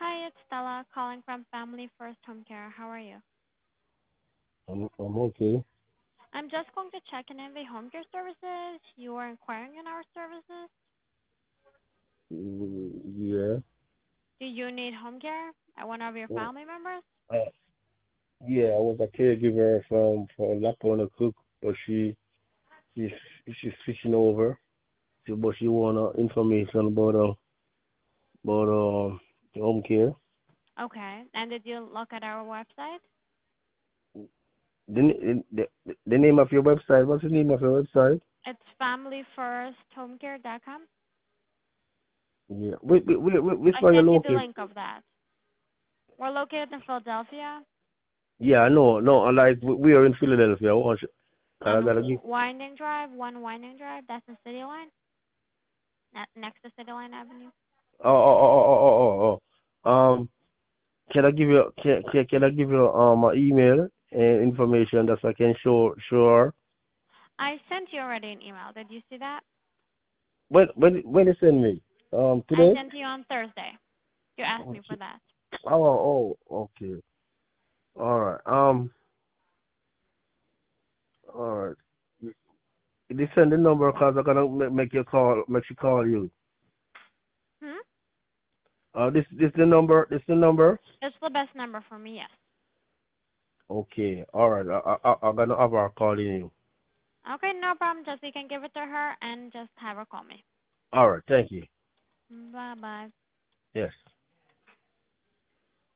Hi, it's Stella calling from Family First Home Care. How are you? I'm okay. I'm just going to check in the home care services. You were inquiring in our services. Yeah. Do you need home care at one of your Well, family members? Uh, yeah, I was a caregiver from Lapona Cook, but she's she's switching over. But she want information about the home care. Okay. And did you look at our website? The name of your website. What's the name of your website? It's familyfirsthomecare.com. Yeah. Which I one you sent you the located? link of that. We're located in Philadelphia Yeah, no, no. Like we are in Philadelphia. I gotta on give. Winding Drive, one Winding Drive. That's the city line, next to City Line Avenue. Oh. Can I give you can I give you my email and information that I can show her? I sent you already an email. Did you see that? When you send me? I Today? sent you on Thursday. You asked Oh, me for that. okay. All right. All right. You send the number because I'm gonna make you call you. Hmm? This the number. This the number. It's the best number for me, yes. Okay. All right. I'm gonna have her calling you. Okay, no problem. Just you can give it to her and just have her call me. All right. Thank you. Bye bye. Yes.